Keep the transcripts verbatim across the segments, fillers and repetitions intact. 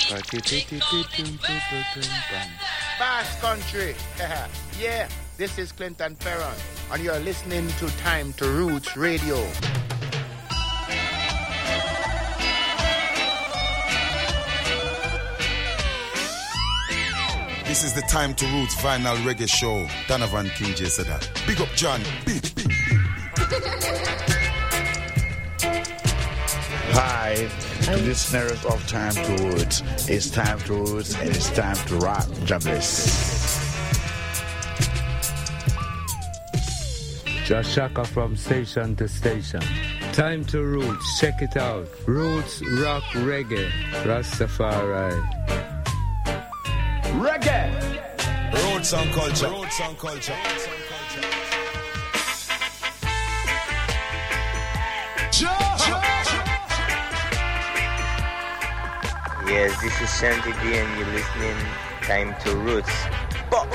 Bass Country. Yeah, this is Clinton Ferron, and you're listening to Time to Roots Radio. This is the Time to Roots Vinyl Reggae Show. Donovan King J said that. Big up John. Big, big, big. Hi, listeners of Time to Roots. It's Time to Roots and it's time to rock. Jobless. Josh Shaka from station to station. Time to Roots. Check it out. Roots, rock, reggae. Rastafari. Reggae. Roots and culture. Roots and culture. Yes, this is Shanty D and you're listening Time to Roots. Pop.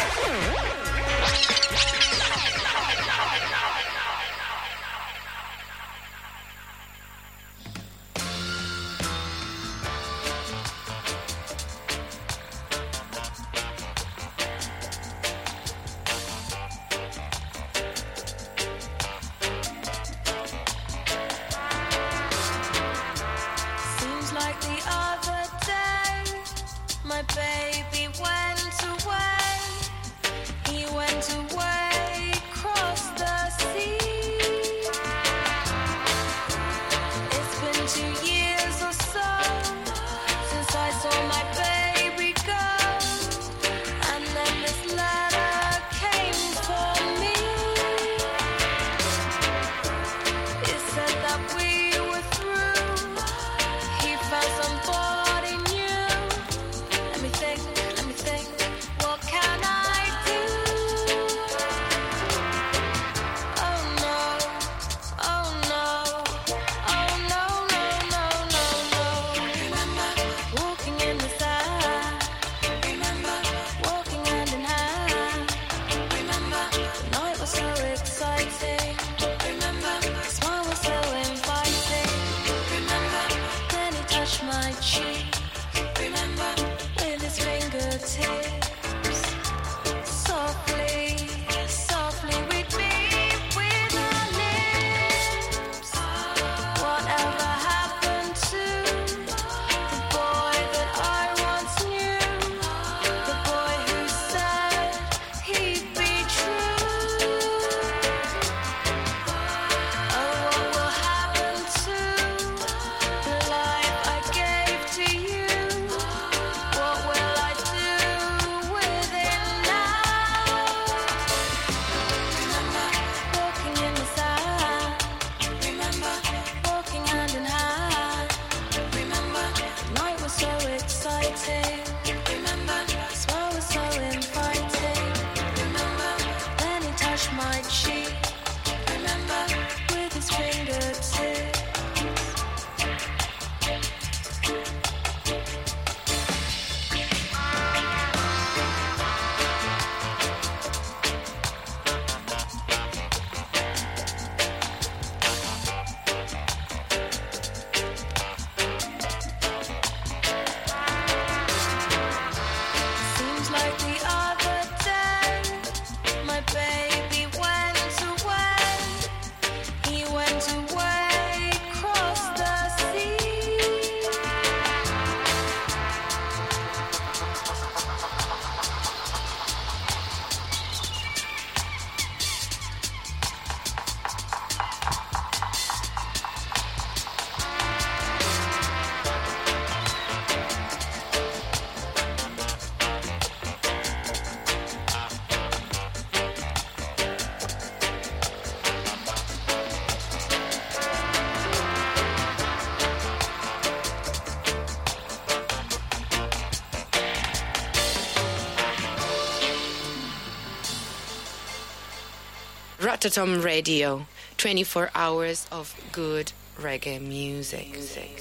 Rototom Radio, twenty-four hours of good reggae music. music.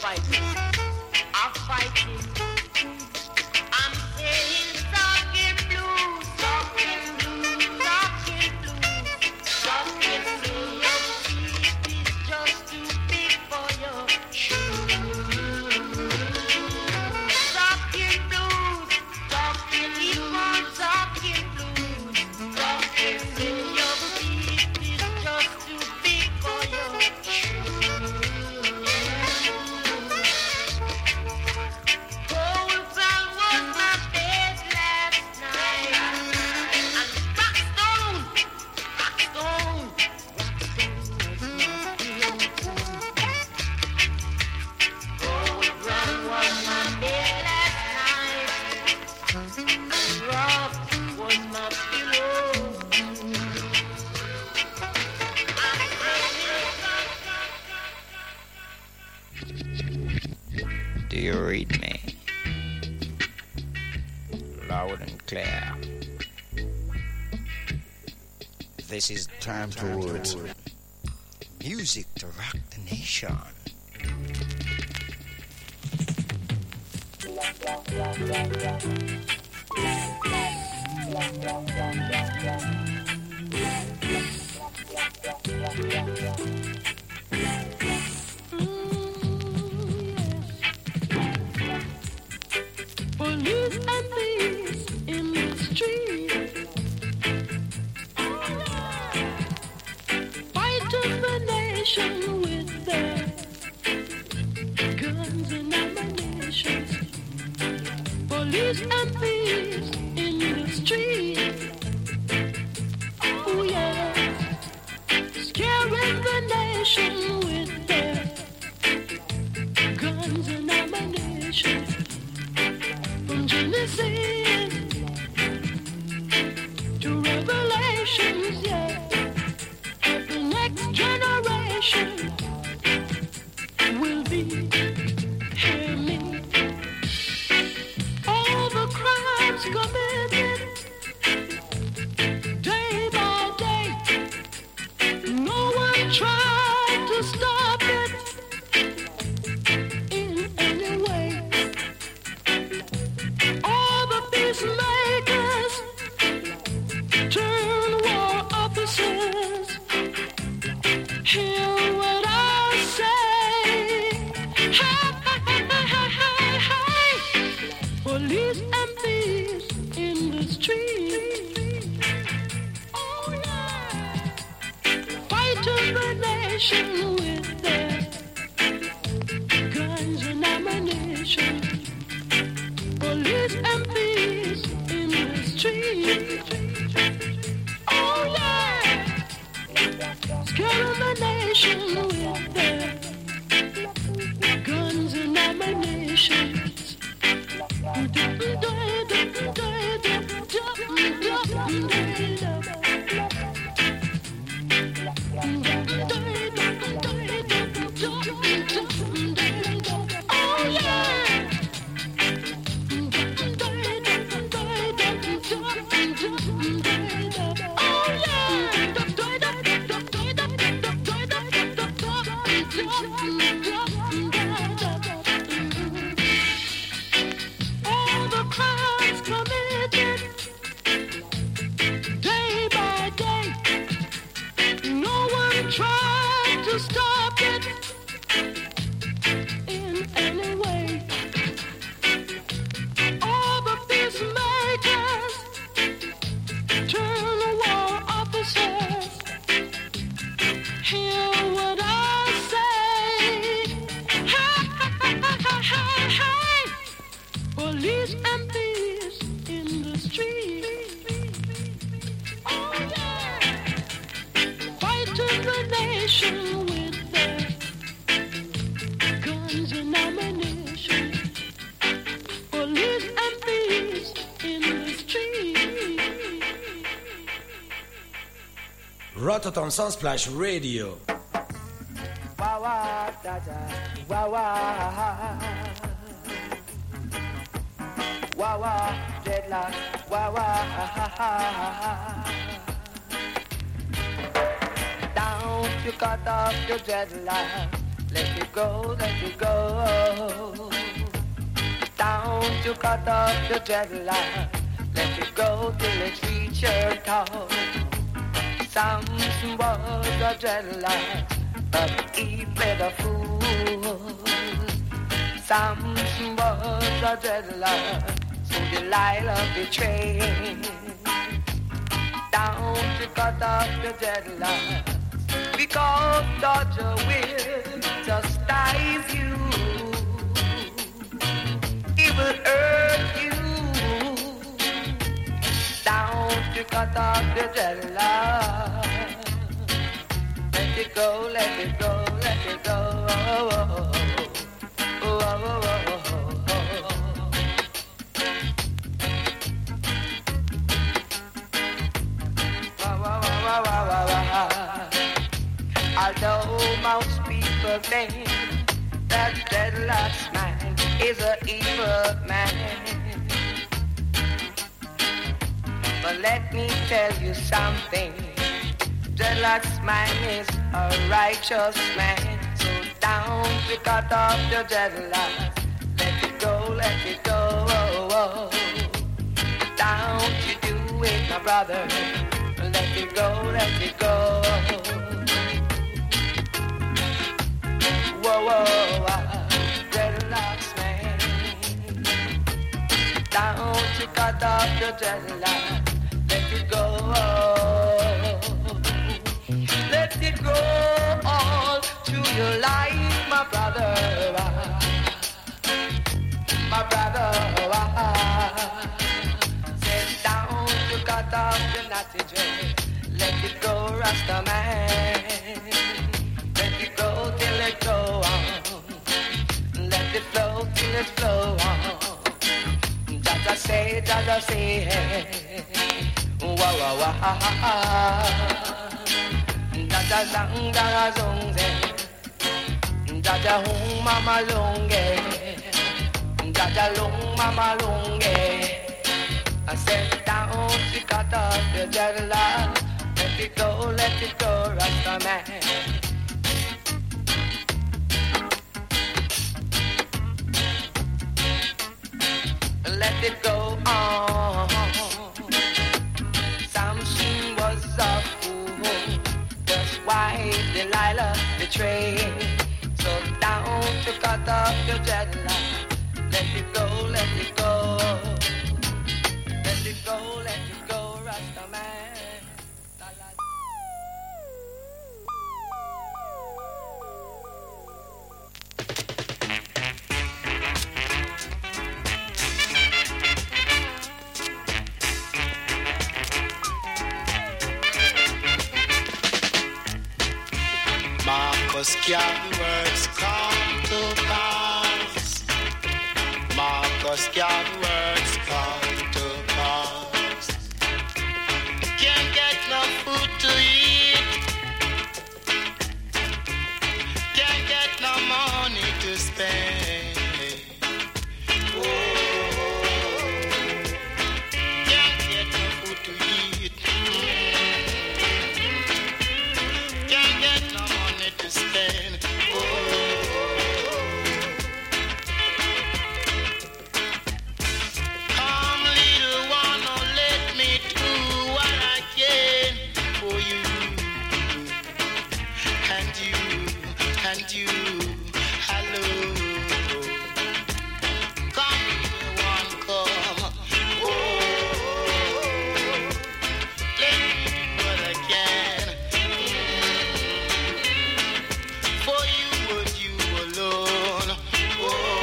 fighting, are fighting. I'm saying talking blues, talking blues, talking blues, talking blues. Your feet is just too big for your shoes. Talking blues, talking, keep on talking blues, talking blues. Your feet is just too big for your shoes. Coulson was my bed last night, and Blackstone, Blackstone, Blackstone was my pillow. Coulson was my bed last night, and Rock was my pillow. Do you read me? Loud and clear. This is Time to Roots. music to rock the nation. Police and thieves in the street, fighting the nation with their guns and ammunition. Police and thieves in the street, oh yeah, scaring the nation with their guns and ammunition. From Genesis to Revelations, yeah, the next generation will be hear me. All the crimes committed day by day, no one tried to stop it in any way. All the peacemakers turn war officers. Hear what I say. Hey, hey, hey, hey, hey. Police and thieves in the street. Oh yeah. Fighting the nation with their guns and ammunition. Police and thieves in the street. Oh yeah, scaring the nation with their guns and ammunition. Oh yeah. All the crimes committed day by day, no one tried to stop it in any way. All the peacemakers turn war officers. Hear what I say. Hey, hey, hey, hey, hey. Police and thieves in the street. Oh yeah. Fighting the nation with their guns and ammunition. Police and thieves in the street. Rototom Sunsplash Radio. Wah wah da da, wah wah. Wah wah, dreadlock, wah wah. Down you cut off your dreadlock. let it go, let it go. Down to cut off the dreadlock, let it go till it reach your toe. Samson was a dreadlock, but he played a fool. Samson was a dreadlock, so Delilah betrayed. Down to cut off the dreadlock, because Dodger will chastise you. He will hurt you. Down to cut off the dreadlock. Let it go, let it go, let it go. Oh, oh, oh, oh, oh, oh, oh. Although most people think that Dreadlock's man is an evil man, but let me tell you something, Dreadlock's man is a righteous man. So down we cut off the dreadlocks, let it go, let it go, oh, oh. Down you do it, my brother, let it go, let it go. Whoa, whoa, whoa, dreadlocks man. Down to cut off the dreadlocks, let it go. Let it go all through your life, my brother. My brother. Sit down to cut off the natty dread. Let it go, Rasta man. Let it go till it go on. Let it flow till it flow on. Jaja say, Jaja say, wah wah wah. Jaja zang jaja zong ze, Jaja hung mama longe, Jaja long mama longe. I said down to cut off the dreadlock. Let it go, let it go, Rasta man. Let it go on. Samson was a fool, that's why Delilah betrayed. So down to cut off the dreadlock. Let it go, let it go. Let it go, let it go, Rasta man. Marcus Garvey words come to pass. Marcus Garvey words come to pass. Can't get no food to eat. Can't get no money to spend. Oh, can't get no food to eat. Can't get no money to spend. Come, little one, oh, let me do what I can for you, and you, and you. Hello, come, little one, come. Oh, let me do what I can for you and you alone. Oh,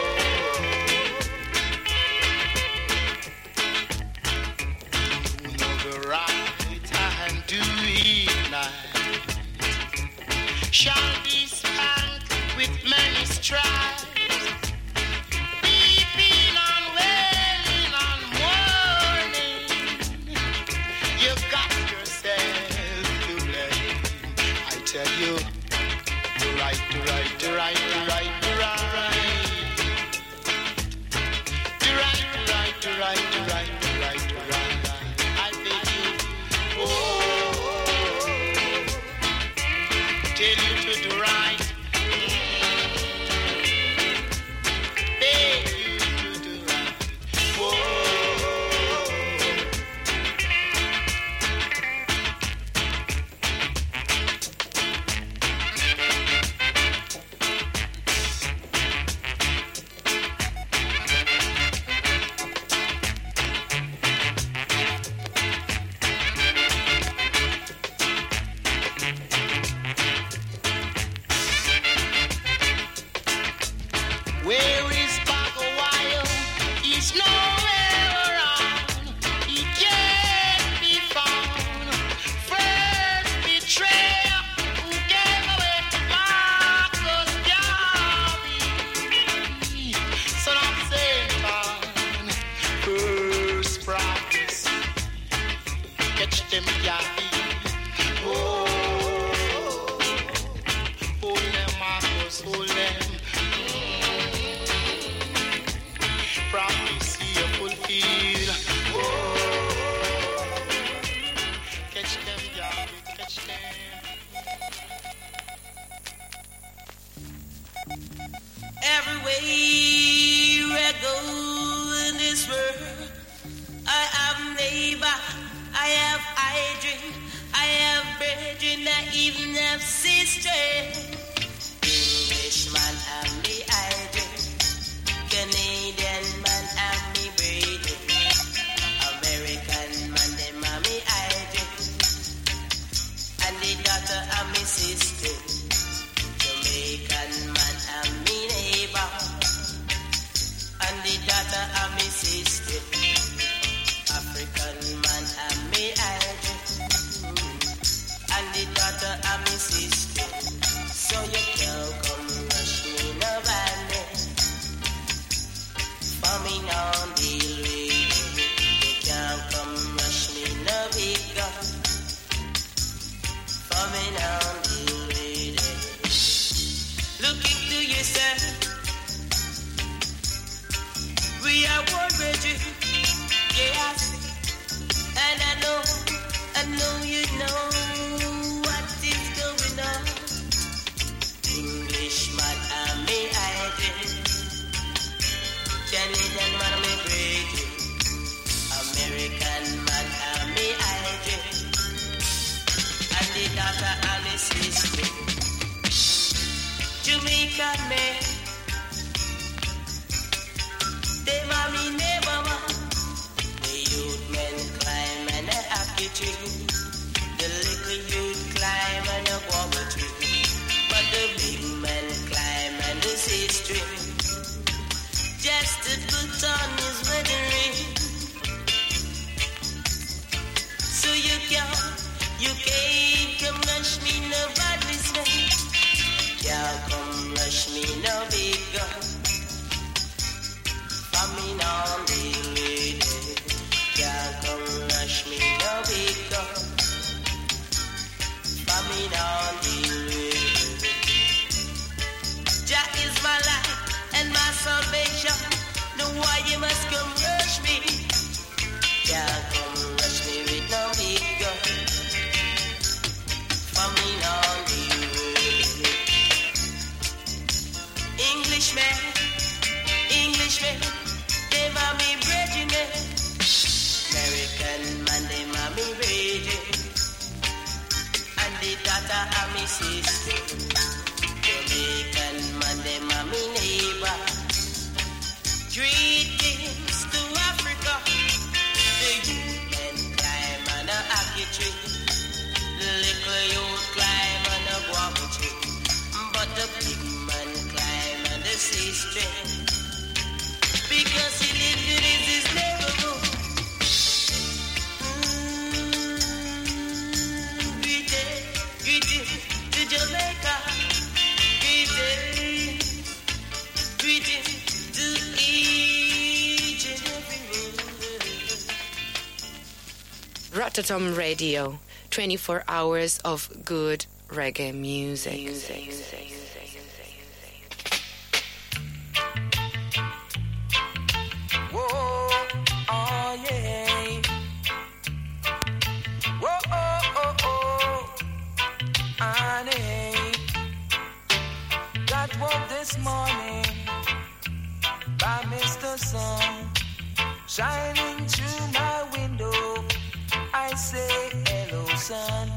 you know the right time to ignite shall be spanked with many stripes. Weeping and wailing and mourning, you got yourself to blame. I tell you, to right, to right, to right, to right, to right. To right, to right, to right, to right, to right, to right. I beg you, oh, tell you to do right. Where is Paco Wild? He's nowhere around. He can't be found. First betrayer who gave away Marcus Garvey. Son of Satan. First practice. Catch them Garvey. Oh, hold them Marcus, hold them. Prophecy fulfilled. Oh, catch them, Garvey, catch them. Everywhere I go in this world, I have neighbor, I have hydrant, I have brethren, I even have sister. Englishman have me hydrant, Canadian man have me brethren, American man them have me hydrant, and the daughter have me sister. Jamaican man have me neighbor, and the daughter have me sister. African man have me hydrant, and the daughter have me sister. So you can't come rush me no band, for me now deal with. You can't come rush me no big gun, for me now deal with. Look into yourself. We are one regiment, yes. And I know, I know you know what is going on. Englishman, I'm me hydrant. Canadian man, I'm me brethren. American man, I'm me hydrant. And the daughter, I'm me sister. Jamaican man, they mommy neighbor man. The youth men climb and a happy tree. The little youth climb and a guava tree. But the big men climb and the six tree. Just to put on his wedding ring. So you can't, you can't come rush me no badness man. Can't come rush me no big gun. Coming on the lady, can't come rush me no big gun. Coming on the lady. Jah is my life and my salvation. No why you must come rush me. Can't come rush me with no big gun. Coming on the lady. Englishman, Englishman. They mommy brethren, American man, they mommy brethren, and the daughter of me sister. Jamaican man, they mommy neighbor. Greetings to Africa. The youth men climb on a hockey tree. The little youth climb on a guava tree. But the big man climb on the sister. Because he lived in his neighborhood. Mm, greetings, greetings to Jamaica. Greetings, greetings to each and every one. Rototom Radio, twenty-four hours of good reggae music. music. music. Shining through my window, I say hello, son.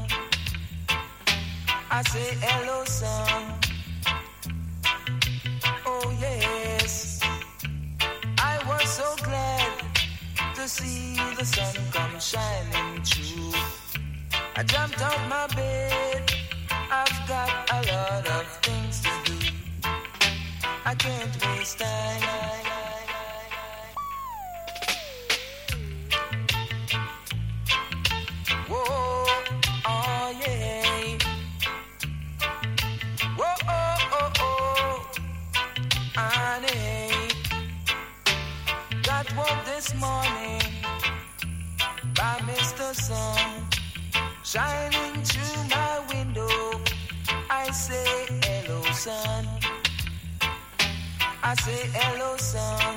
I say hello, son. Oh yes, I was so glad to see the sun come shining through. I jumped out my bed, I've got a lot of things to do. I can't waste time. Whoa, oh yeah. Whoa, oh, oh, oh. Honey, got woke this morning by Mister Sun shining through my window. I say hello, sun. I say hello, sun.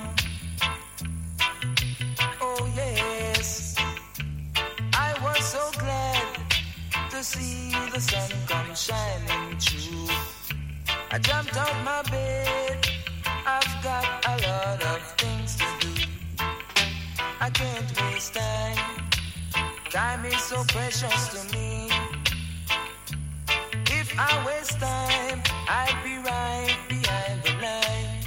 Oh yes, I was so glad to see the sun come shining through. I jumped out my bed. I've got a lot of things to do. I can't waste time. Time is so precious to me. If I waste time, I'd be right behind the line.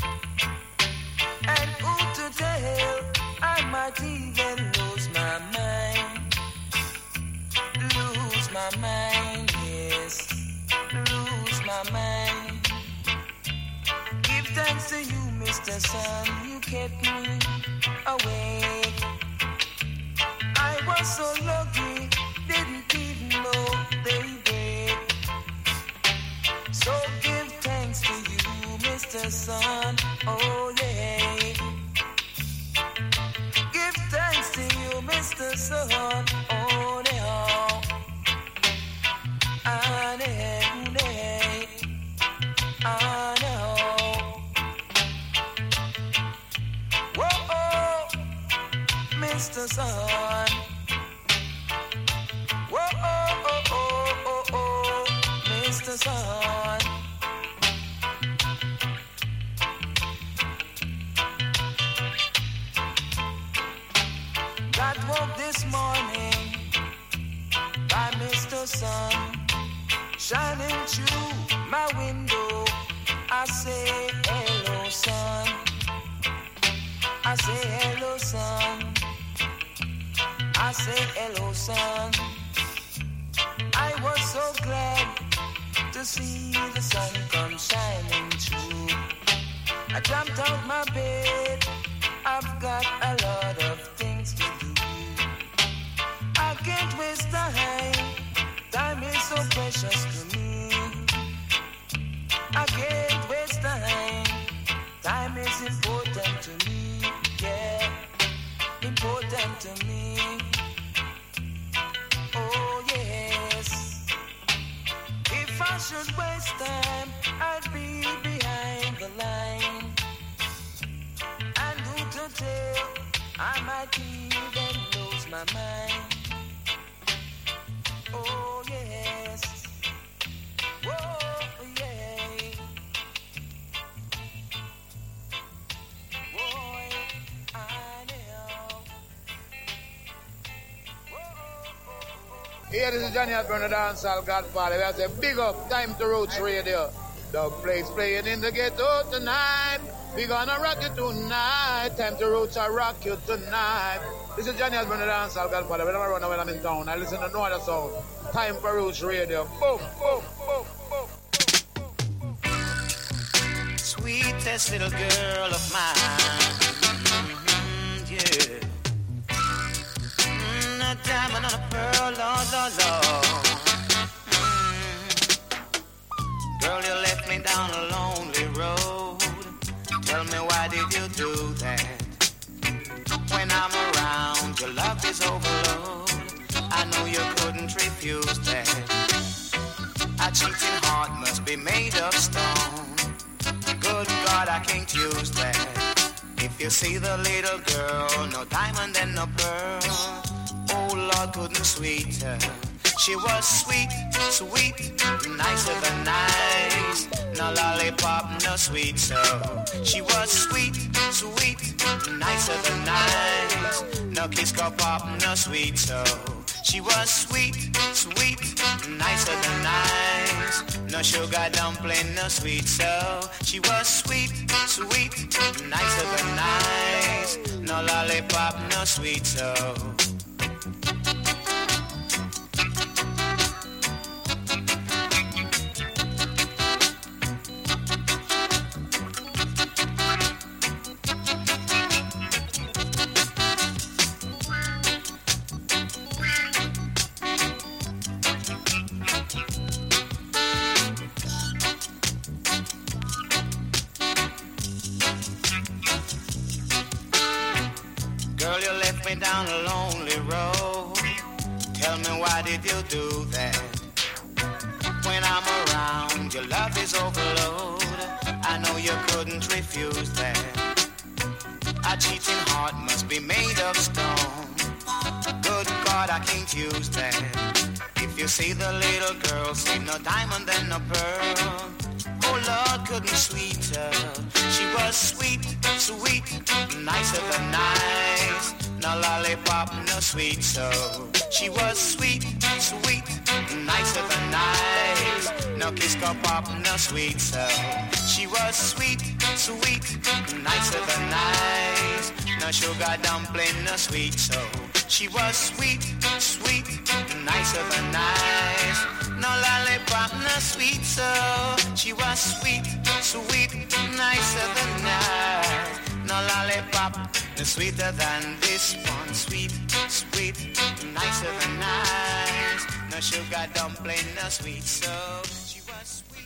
And who to tell, I might even lose my mind. Lose my mind, yes. Lose my mind. Give thanks to you, Mister Sun, you kept me awake. I was so lucky, didn't even know they did. So give thanks to you, Mister Sun, oh yeah. Give thanks to you, Mister Sun, oh yeah. Ah, yeah, yeah. Ah, no. Whoa, oh, Mister Sun. Whoa, oh, oh, oh, oh, oh, Mister Sun. Got woke this morning by Mister Sun shining through my window. I say hello, sun. I say hello, sun. I say hello, sun. I was so glad to see the sun come shining through. I jumped out my bed. I've got a lot of things to do. I can't waste time. Time is so precious to me. I can't waste time. Time is important to me. Yeah, important to me. Oh yes. If I should waste time, I'd be behind the line. And who to tell, I might even lose my mind. Oh yes. Whoa, yeah. Boy, I know. Here, this is Johnny Osborne, the dancehall godfather. We have to say big up Time to Roots Radio. The place playing in the ghetto tonight. We gonna rock you tonight. Time to Roots, I rock you tonight. This is Johnny Osborne, the dancehall godfather. Whenever I run when I'm in town, I listen to no other sound. Time for Roots Radio. Boom, boom, boom, boom. Sweetest little girl of mine. Mm-hmm, yeah. Mm, a diamond on a pearl, Lord, Lord, Lord. Mm. Girl, you left me down a lonely road. Tell me, why did you do that? When I'm around, your love is overload. I know you couldn't refuse that. A cheating heart must be made of stone. Good God, I can't use that. If you see the little girl, no diamond and no pearl. Oh Lord, couldn't sweet her. She was sweet, sweet, nicer than nice. No lollipop, no sweet soul. She was sweet, sweet, nicer than nice. No kiss cup pop, no sweet soul. She was sweet, sweet, nicer than nice. No sugar dumpling, no sweet soul. She was sweet, sweet, nicer than nice. No lollipop, no sweet soul. me down a lonely road. Tell me why did you do that? When I'm around, your love is overload. I know you couldn't refuse that. A cheating heart must be made of stone. Good God, I can't use that. If you see the little girl, see no diamond and no pearl. Oh Lord, couldn't sweeter. She was sweet, sweet, nicer than nice. No lollipop, no sweet soul. She was sweet, sweet, nicer than nice. No kiss cup pop, no sweet soul. She was sweet, sweet, nicer than nice. No sugar dumpling, no sweet soul. She was sweet, sweet, nicer than nice. No lollipop, no sweet soul. She was sweet, sweet, nicer than nice. No lollipop, no sweeter than this one. Sweet, sweet, nicer than nice. No sugar dumpling, no sweet soul. She was sweet.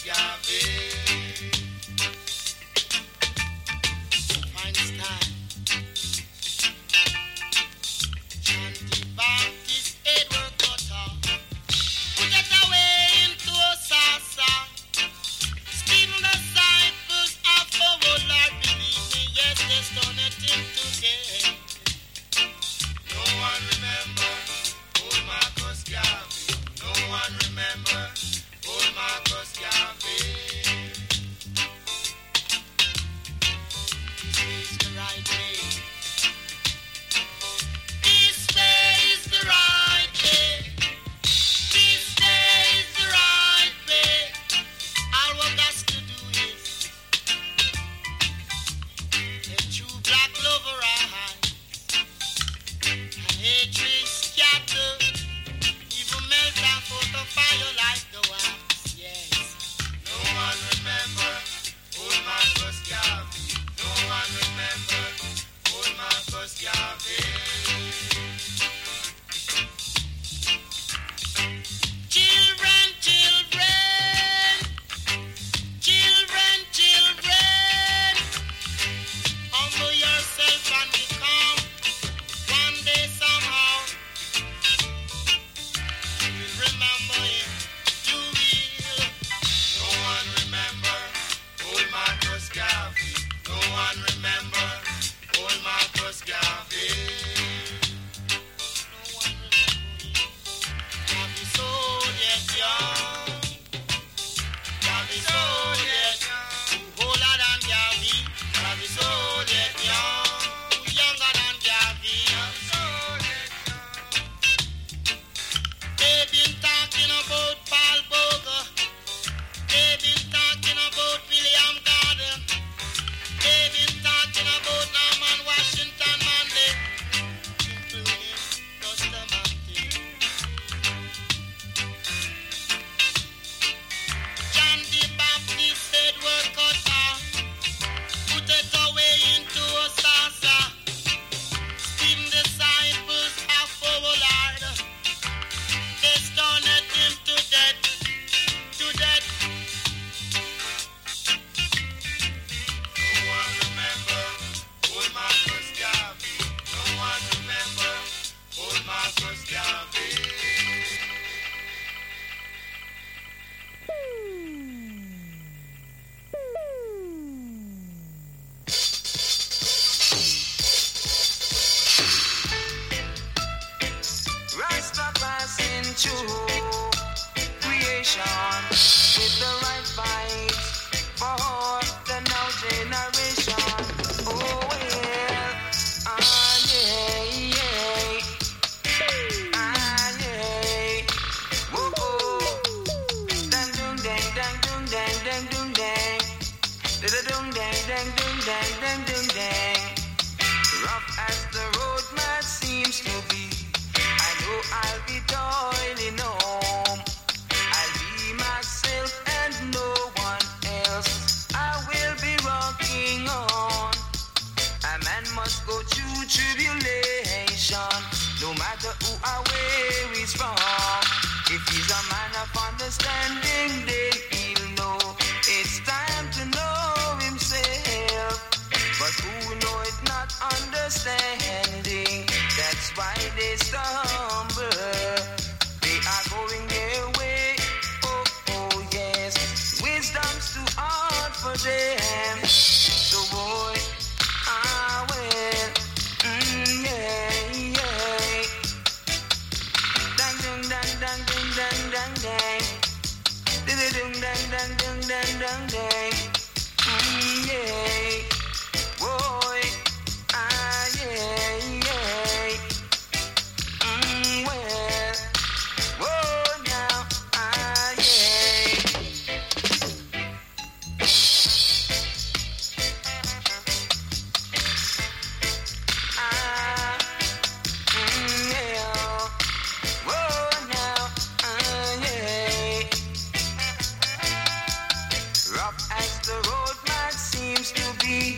Rough as the road might seems to be,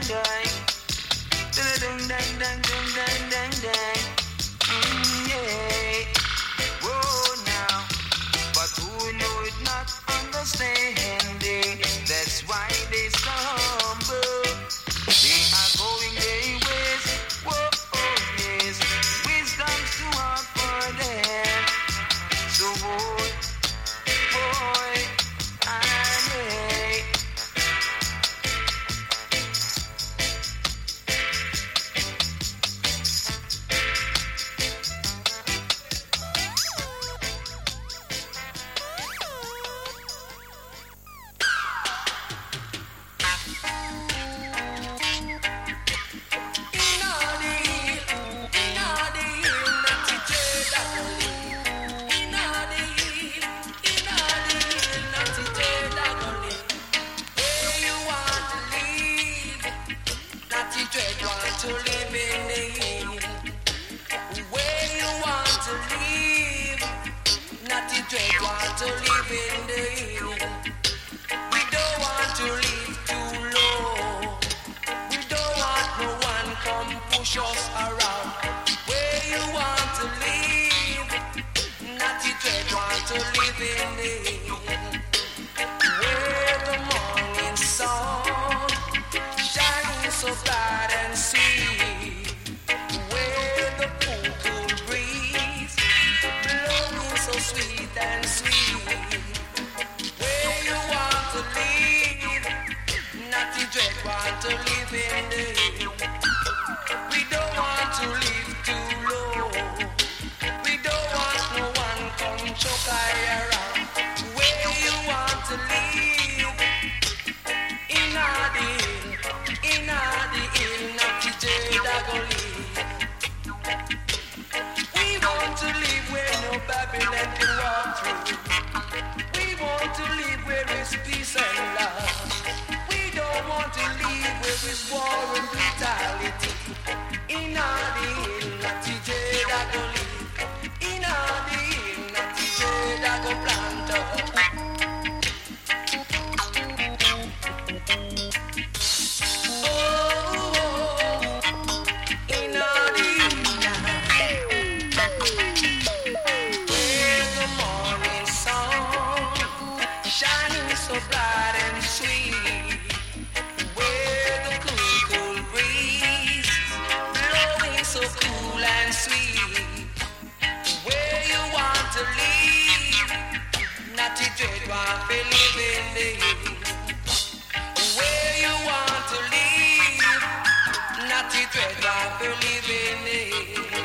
dang. Ding ding ding ding ding ding ding ding. Mm, yeah. Whoa now, but who know it not understanding? That's why they stumble. They are going their ways. Whoa, oh, yes. Wisdom's too hard for them. So boy, boy, I may. To live in the hill, where you want to live, not the dread want to live in the hill. We don't want to live too low. We don't want no one come push us around. Where you want to live, not the dread want to live in the hill. Where the morning sun shining so bright and sweet, where the cool, cool breeze blowing so sweet and sweet. Where you want to live, not the dread want to live in the hill. We don't want to live too low. We don't want no one come choke I around. Where you want to live, in the hill, in the hill, not the dread I go live. We want to live where no Babylon can walk through. We want to live where is peace and love. We don't want to live where is war and brutality. In the hill, not the dread I go live. In the hill, not the dread I go plant up. So bright and sweet, where the cool, cool breeze blowing so cool and sweet. Where you want to live, not to dread want to live in the hill. Where you want to live, not to dread want to live in the hill.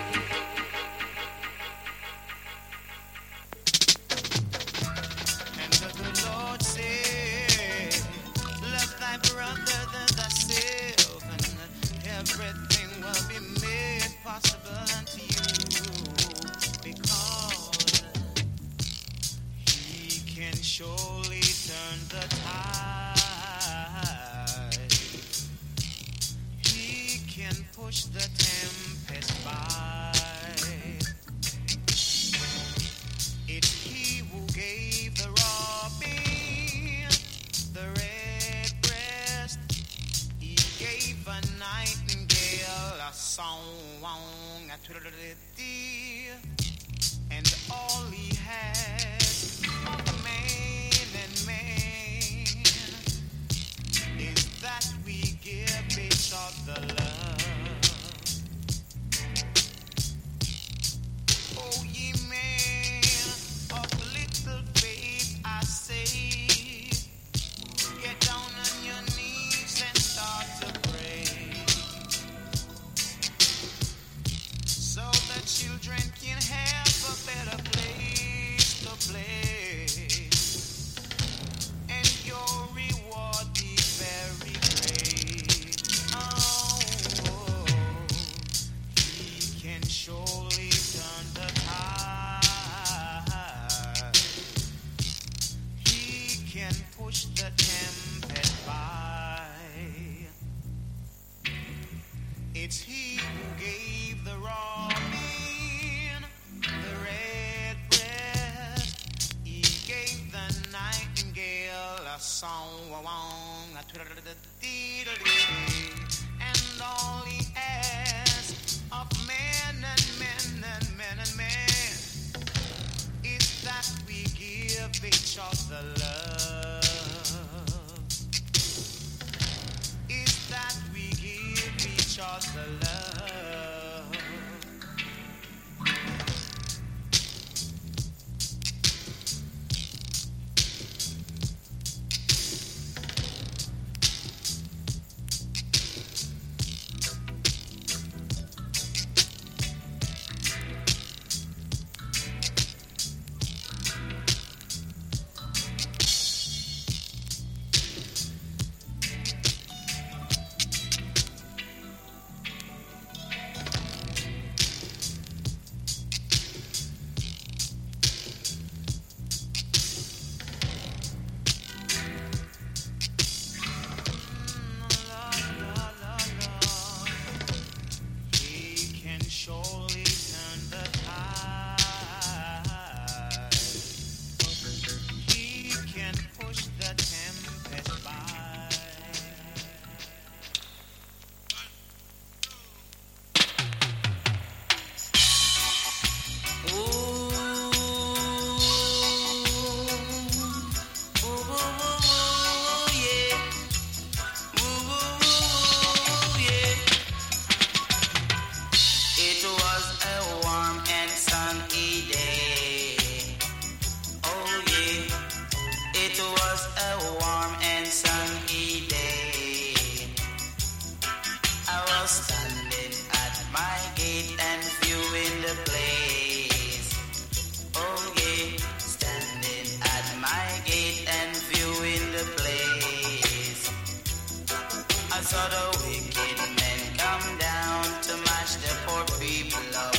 Brother than thyself, and everything will be made possible unto you, because he can surely turn the tide. He can push the tempest by. It's he who gave the robin the red breast. He gave a nightingale a song, and all he has of man and man is that we give each other love. Oh, ye men of little faith, I say, get down on your knees and start to pray, so the children can have a better place to play, and your reward be very great. Oh, oh, he can surely turn the tide. He can push the tempest by. It's he who gave the robin the red breast. He gave the nightingale a song. was standing at my gate and viewing the place. Oh yeah, standing at my gate and viewing the place. I saw the wicked men come down to mash the poor people up.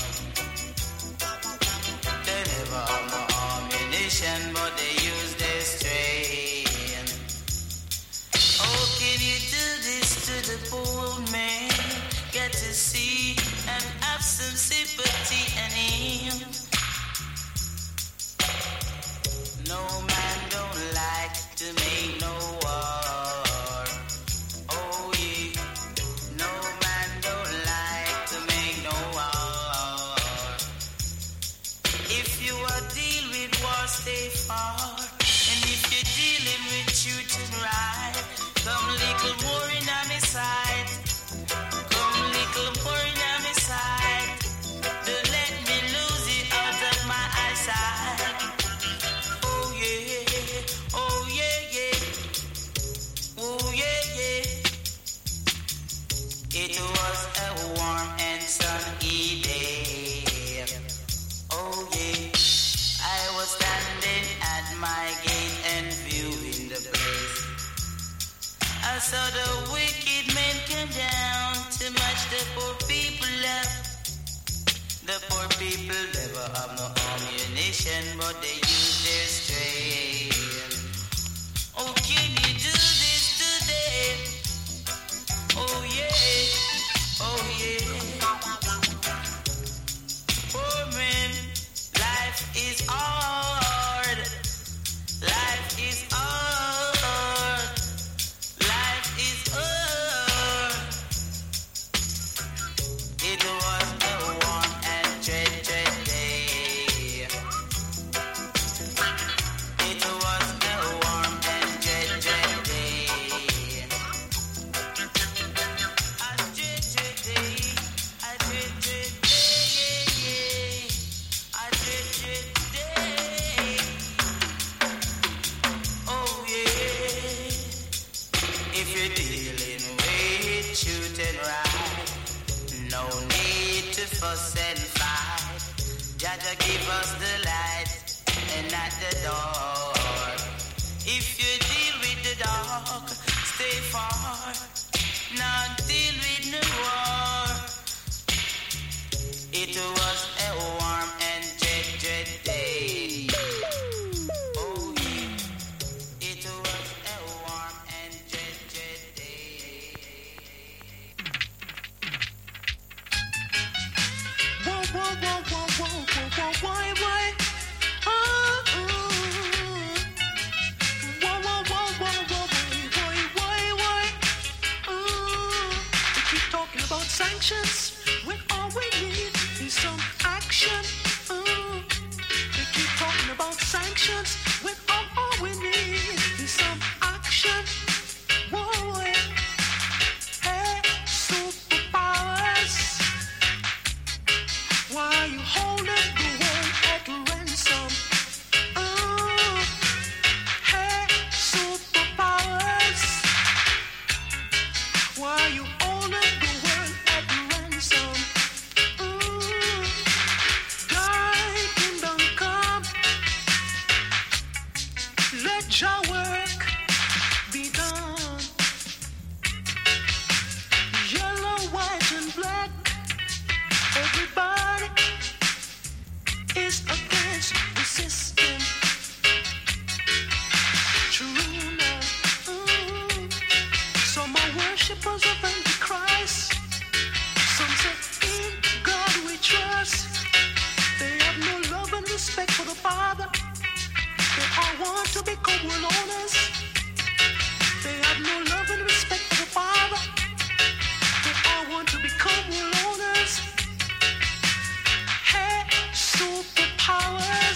They never have no ammunition, but they use their strength. Oh, can you do this to the poor man? Get to see and have some sympathy in him. No man don't like to make no war. Oh yeah, no man don't like to make no war. If you are dealing with war, stay far. And if you're dealing with truth and right, come little more in on my side. Come little more in on my side. Don't let me lose it out of my eyesight. Oh yeah, oh yeah, yeah. Oh yeah, yeah. It was a warm and sunny day. Oh yeah. I was standing at my gate and viewing the place. I saw the wicked men come down to match the poor people up. The poor people never have no ammunition, but they use their strength. Oh, can you do this today? Oh yeah, oh yeah. Poor men, life is hard. Life is hard. Life is hard. It was a warm and dread, dread day. It was a warm and dread, dread day. A dread, dread day. A dread, dread day. Yeah, yeah. A dread, dread day. Oh yeah. If you're dealing with truth and right, no need to fuss and fight. Jaja give us the light and not the dark. If you deal with the dark, stay far. Now deal with the war. It was a warm and dread, dread day. Oh yeah. It was a warm and dread, dread day. Whoa, whoa, whoa, whoa, whoa, whoa, whoa, why, why? Oh, oh. Whoa, whoa, whoa, whoa, whoa, why, why, why? Oh. We keep talking about sanctions when all we need is some action. Oh. We keep talking about sanctions when all, all we need is some action. Whoa, hey, superpowers. Why are you holding the world at ransom? Oh, hey, superpowers. Why are you holding the world at ransom? Oh, thy kingdom come. Let your work be done. Yellow, white, and black. Everybody is against the system. True now. Mm. Some are worshippers of Antichrist. Some say in God we trust. They have no love and respect for the Father. They all want to become world owners. They have no love and respect for the Father. They all want to become world owners. Hey, superpowers.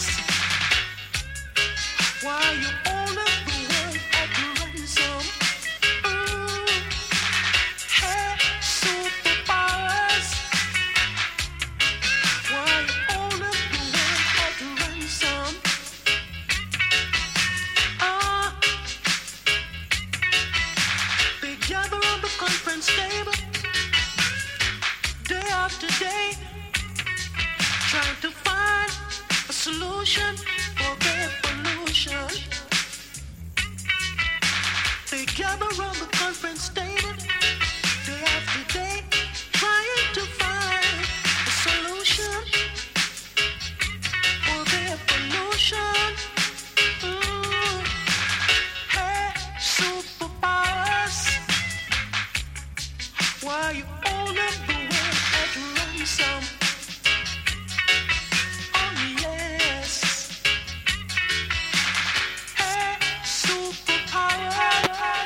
Why you owning the world at ransom? Ooh. Hey, superpowers. Why you owning the world at ransom? Ah, they gather on the conference table. day after day, trying to find a solution for their pollution. They gather around the conference table, day after day, trying to find a solution for their pollution. Ooh. Hey, superpowers, why you all of the world at ransom? Oh yes. Hey, superpowers.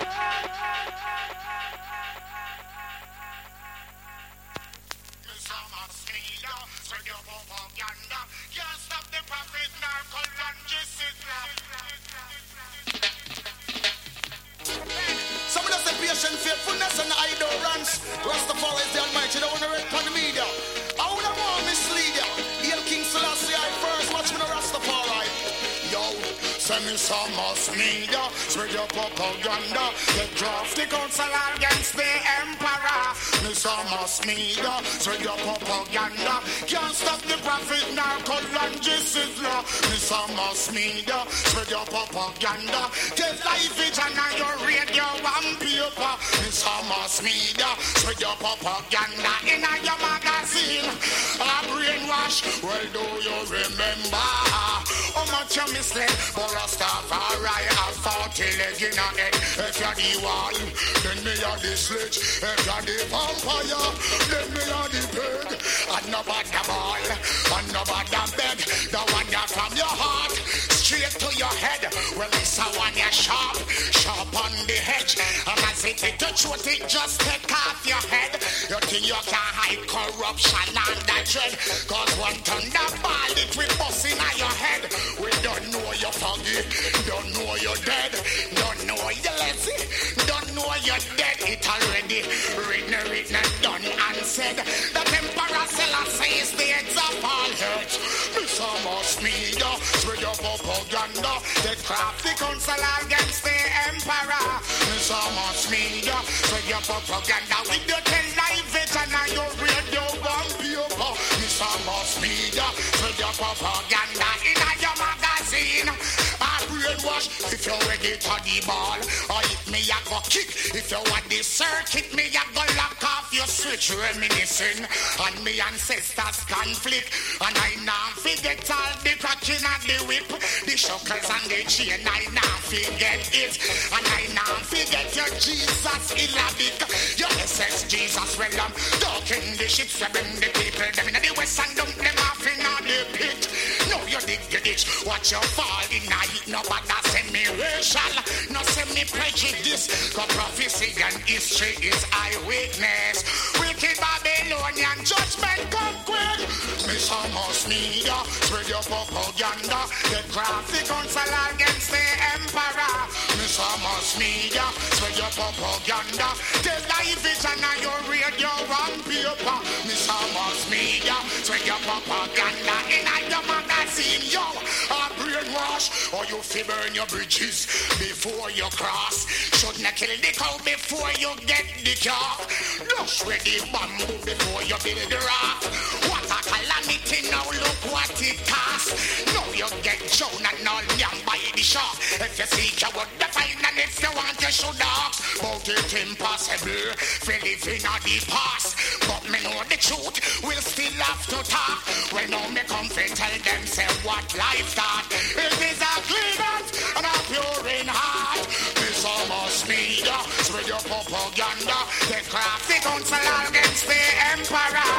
Some of us are patient, faithfulness, and idolance. Rastafari is the Almighty, they want to read on the media. I would have want mislead ya. Hail King Selassie, I first watch me the Rastafari. Yo, send me some mass media, spread your propaganda. Get draft the council against the emperor. Me some mass media, spread your propaganda. Can't stop the prophet, narco and Jesus law. Me some mass media, spread your propaganda. Get live vision on your radio and paper. Me some mass media, spread your propaganda in your magazine. A brainwash, well do you remember? How much you misled, but Rastafari have forty leg in a head. If you're the wall, then me are the sledge. If you're the vampire, then me are the pig. And nobody the ball, and nobody the bed. The one you from your heart, straight to your head. Well, it's a one you sharp, sharp on the hedge. And as it take to shoot it, just take off your head. You think you can hide corruption and that dread? Cause one thunderball, it will bust in your head. We don't know you're foggy, don't know you're dead, don't know you're lazy, don't know you're dead. It already written, written, done and said. The Emperor Selassie is the heads of all heads. Mister Mass Media, spread your propaganda. They craft the council against the Emperor. Mister Mass Media, spread your propaganda. We don't tell live vision on your radio one paper. Mister Mass Media, spread your propaganda in your magazine. I brainwash if you're ready to the ball. Or if me a go kick, if you want the circuit, me a go lock off your switch. Reminiscing on me ancestors conflict. And I now forget all the cracking of the whip, the shuckles and the chain. I now forget it. And I now forget your Jesus Ilabic. Your S S Jesus, well I'm talking the ships, sweeping the people. Them in the west and dump them off in the pit. No, you dig the ditch. Watch your fall in a hit. No bother send me racial. No send me prejudice. Cause prophecy and history is eyewitness. Wicked Babylonian judgment come quick. Mister Mass Media, spread your propaganda. Get crafty council against the emperor. Mister Mass Media, spread your propaganda. Get live vision on your radio and paper. Mister Mass Media, spread your propaganda in your magazine. Yo, a brainwash, or you fi burn your bridges before you cross. Shouldn't kill the cow before you get the calf. Rush with the bamboo before you build the rock. What a calamity now, look what it costs. Now you get shown and all young by the shark. If you seek, you would define, and if you want, you should ask. But it's impossible, for living on the past. But me know the truth, we'll still have to talk. Well, now me come to tell them, say what life thought. It is a clean heart and a pure in heart. Mister Mass Media, spread your propaganda. They craft the council against the emperor.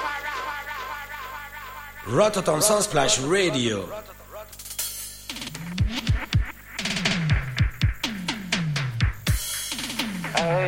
Rototom Sunsplash Radio. Hey.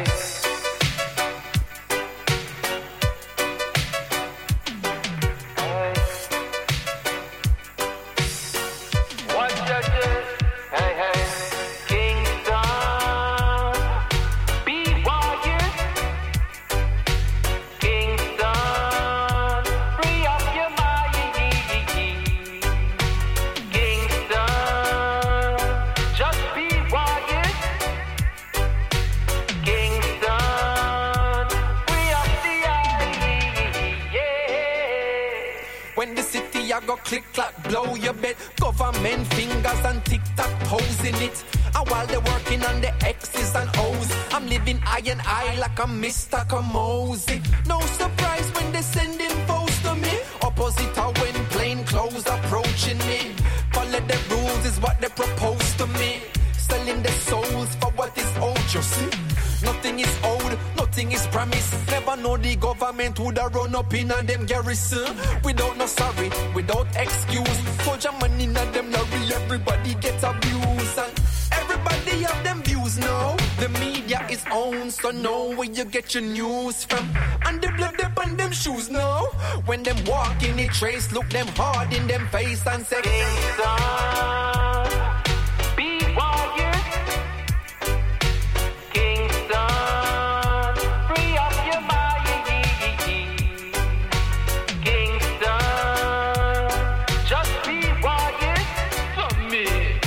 the city, I go click clack, blow your bed. Government fingers and tic-tac toes in it. And while they're working on the X's and O's, I'm living eye and eye like I'm Mister Kamosi. No surprise when they sending foes to me. Opposite are when plain clothes approaching me. Follow the rules is what they propose to me. Selling their souls for what is owed, you see. Nothing is owed, nothing is promised. Never know the government would have run up in a them garrison. Without no sorry, without excuse. Soldier money in a them lorry, everybody gets abused. And everybody have them views now. The media is owned, so know where you get your news from. And the blood up on them shoes now. When them walk in the trace, look them hard in them face and say, Kingston, be warriors. Kingston, free up your mind. Kingston, just be warriors for me.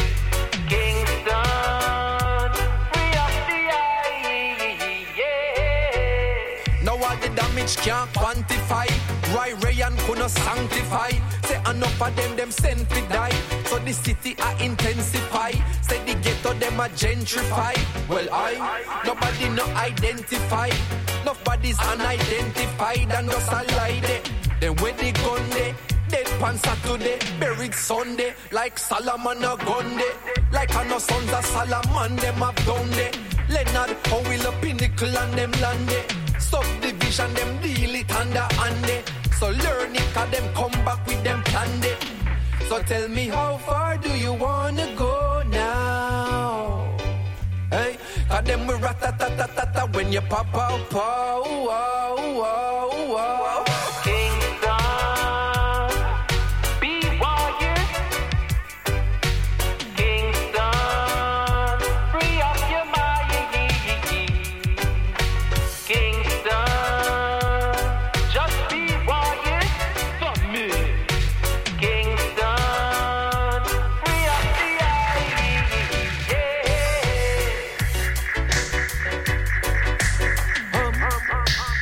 Kingston, free up the eye. Yeah. Now all the damage can't quantify. Roy Rayan couldn't sanctify. Say enough of them, them sent to die. So the city I intensify. Say the ghetto them a gentrify. Well I, nobody no identify. Nobody's unidentified and just a lie there. Then where the gun there? Dead pan Saturday, buried Sunday. Like Solomon a gun there. Like a no sons of Solomon them have done there. Leonard how will a pinnacle and them land there. Subdivision them deal it under under. So learn it cause them come back with them plan it. So tell me how far do you wanna go now? Hey, cause them we rat-a-ta-ta-ta-ta when you pop out, pow, wow, wow, wow. Kingston, be warriors. Kingston, free up your mind. Kingston, just be warriors for me. Kingston, free up the eye. Yeah. Um, um, um, um.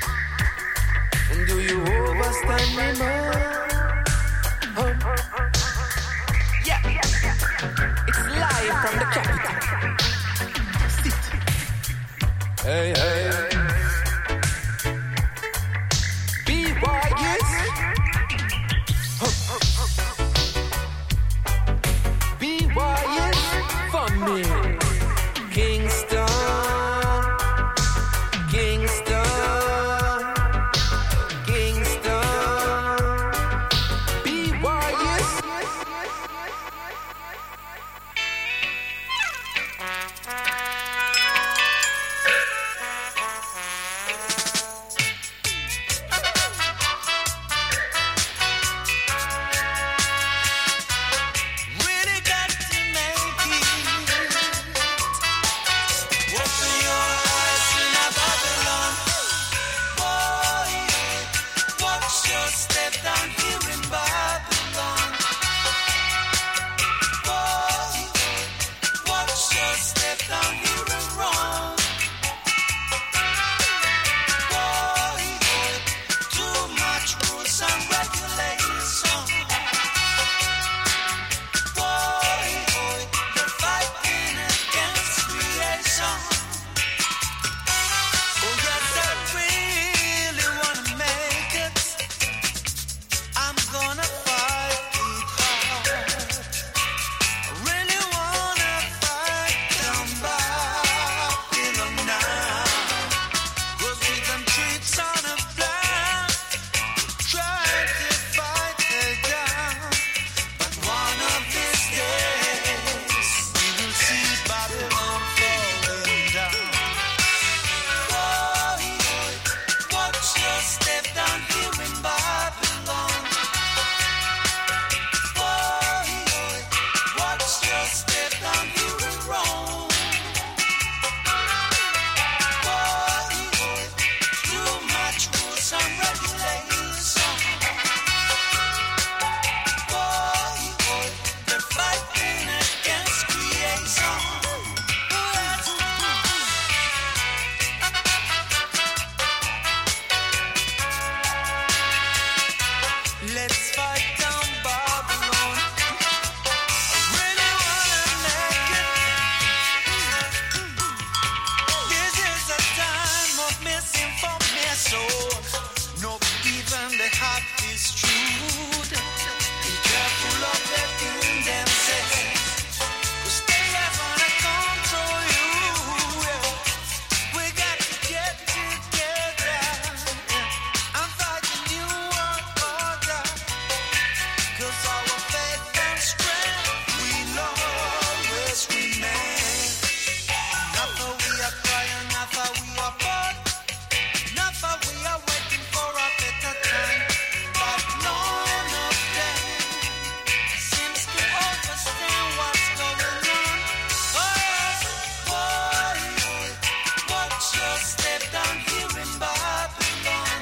soul. Not even the heart is true. Be careful of the thing them say, 'cause they are gonna control you. We got to get together and fight a new world order, 'cause our faith and strength will always remain. Not for we are crying, not for we are born, not for we are waiting for a better time, but none of them seems to understand what's going on. Oh, boy, watch your step down here in Babylon.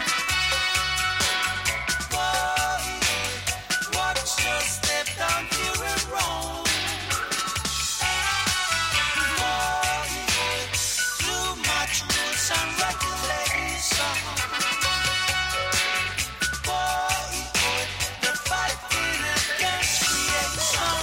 Boy, watch your step down here in Rome. Boy, too much rules and regulations. Boy, they're fighting against creation.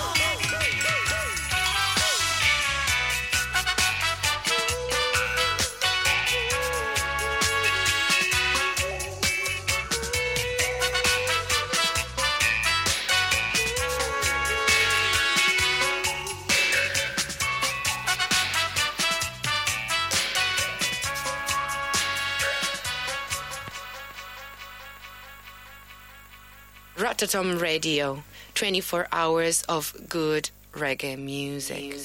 Rototom Radio, twenty-four hours of good reggae music.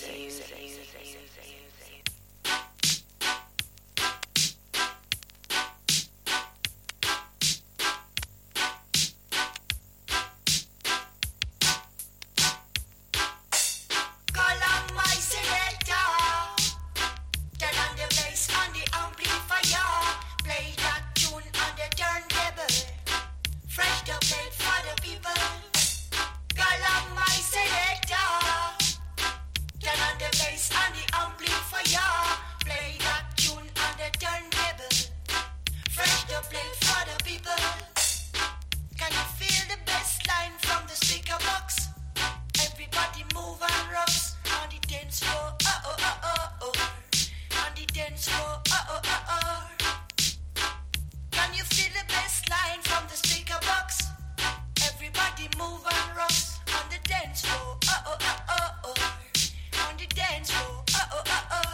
Call on my selector. Turn on the bass on the amplifier. Play that tune on the turntable. Fresh the plate for the people. Call on my selector. Turn on the bass on the amplifier. Play that tune on the turntable. Fresh the plate for the people. Can you feel the bass line from the speaker box? Everybody move and rocks on the dance floor. Oh oh oh oh oh. On the dance floor. Oh oh oh oh. Can you feel the bass line from the speaker box? Everybody move and rocks on the dance floor. Oh oh oh oh oh. On the dance floor. Oh oh oh oh.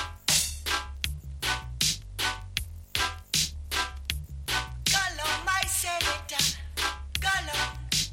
Call on my selector. Call on.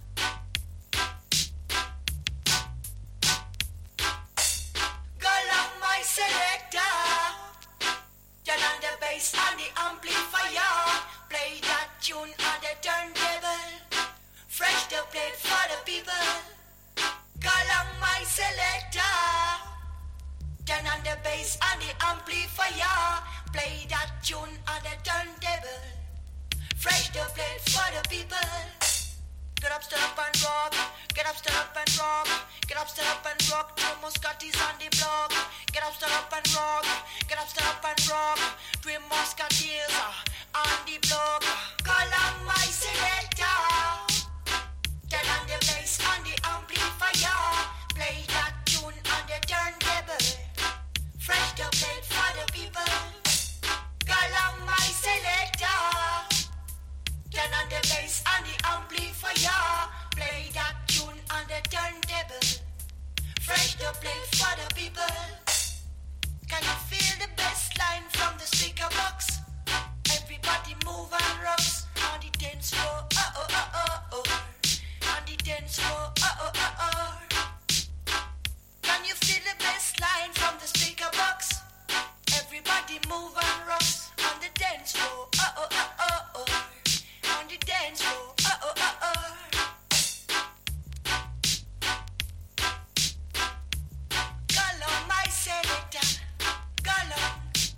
Call on my selector. Turn on the bass on the amplifier. Play that tune on the turntable. Fresh the plate for the people. Call on my selector. Turn on the bass on the amplifier. Play that tune on the turntable. Fresh the plate for the people. Get up, stand up and rock. Get up, stand up and rock. Get up, stand up and rock. Two Muscatis on the block. Get up, stand up and rock. Get up, stand up and rock. Three Muscatis uh, on the block. Call on my selector. Turn on the bass on the amplifier. Play that tune on the turntable. Fresh the plate for the people. Call on my selector. Turn on the bass on the amplifier. Play that tune on the turntable. Fresh the plate for the people. Can you feel the bass line from the speaker box? Everybody move and rocks on the dance floor. Oh oh oh oh oh. On the dance floor. Oh oh oh oh. Can you feel the bass line from the speaker box? Everybody move and rocks on the dance floor. Oh oh oh oh oh. On the dance floor. Oh oh oh oh. Call on my selector. Call on.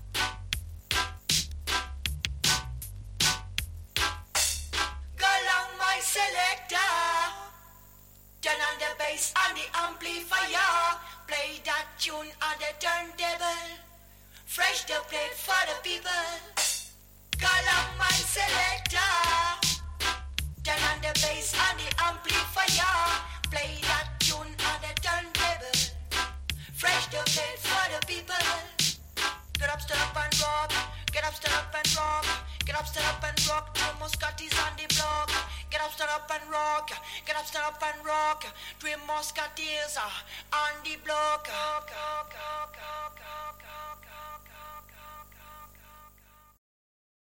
Call on my selector. Turn on the bass on the amplifier. Play that tune on the turntable. Fresh the plate for the people. Call on my selector. Turn on the bass on the amplifier. Play that tune on the turntable. Fresh the plate for the people. Get up, stand up and rock. Get up, stand up and rock. Get Get up, stand up and rock. Three Muscatiers on the block. Get up, stand up and rock. Get up, stand up and rock. Three Muscatiers uh, on the block.